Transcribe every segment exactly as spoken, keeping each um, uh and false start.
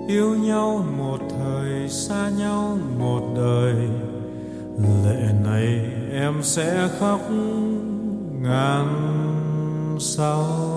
yêu nhau một thời, xa nhau một đời. Lệ này em sẽ khóc ngàn sao.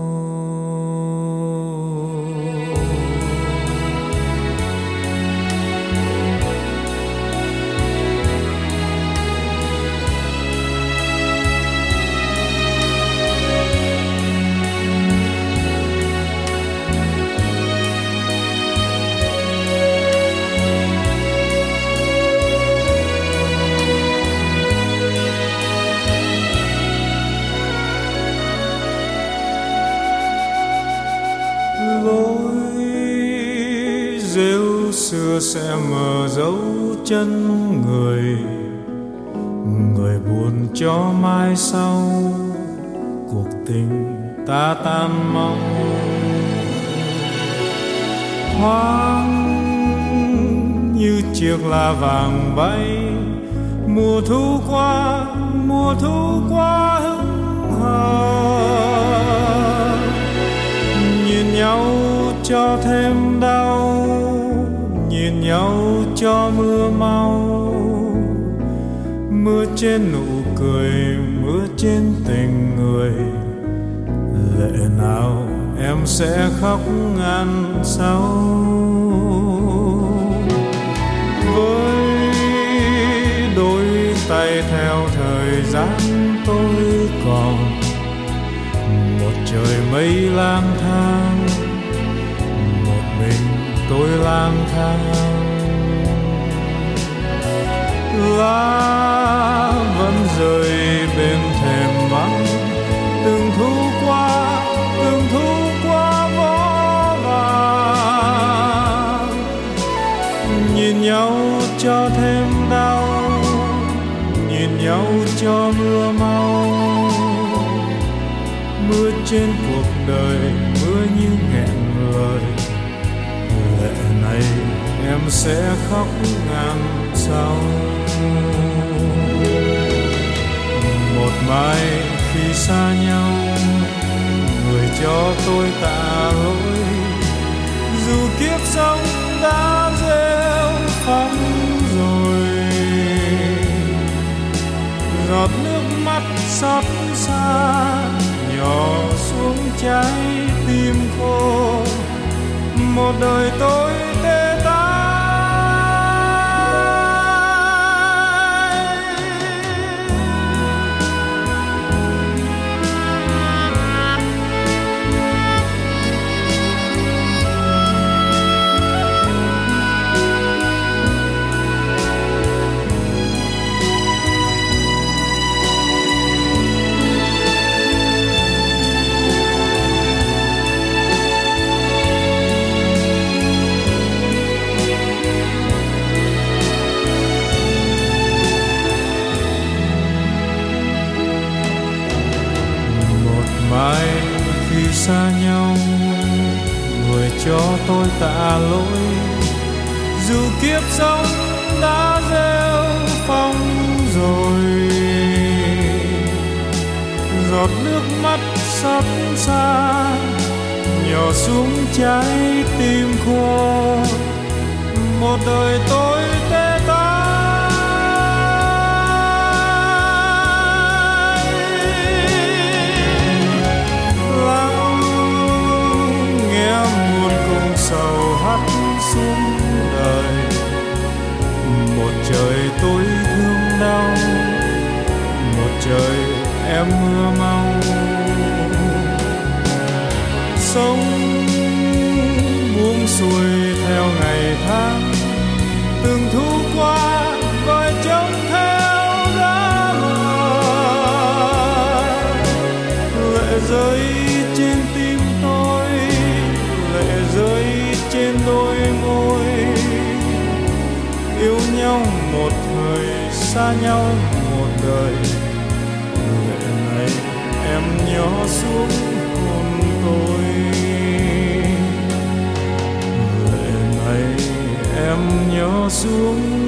Rêu xưa sẽ mờ dấu chân người, người buồn cho mai sau cuộc tình ta tan mau. Thoáng như chiếc lá vàng bay, mùa thu qua, mùa thu qua hững hờ. Nhìn nhau cho thêm đau, nhìn nhau cho mưa mau. Mưa trên nụ cười, mưa trên tình người. Lệ nào em sẽ khóc ngàn sao. Với đôi tay theo thời gian tôi còn một trời mây lang thang, một mình tôi lang thang. Lá vẫn rơi bên thềm vắng, từng thu qua, từng thu qua vó vàng. Nhìn nhau cho thêm đau, nhìn nhau cho mưa mau. Mưa trên cuộc đời, mưa như nghẹn lời. Lệ này em sẽ khóc ngàn sao. Một mai khi xa nhau, người cho tôi tạ lỗi. Dù kiếp sống đã rêu phong rồi, giọt nước mắt xót xa nhỏ xuống trái tim khô. Một đời tôi tê tái. Mai khi xa nhau, người cho tôi tạ lỗi. Dù kiếp sống đã rêu phong rồi, giọt nước mắt xót xa nhỏ xuống trái tim khô. Một đời tôi tê tái. Sầu hắt xuống đời, một trời tôi thương đau, một trời em mưa mau. Sống buông xuôi theo ngày tháng, từng thu qua vời trông theo giá mờ. Lệ rơi trên tim tôi, lệ rơi trên đôi môi. Yêu nhau một thời, xa nhau một đời. Lệ này em nhỏ xuống hồn tôi. Lệ này em nhỏ xuống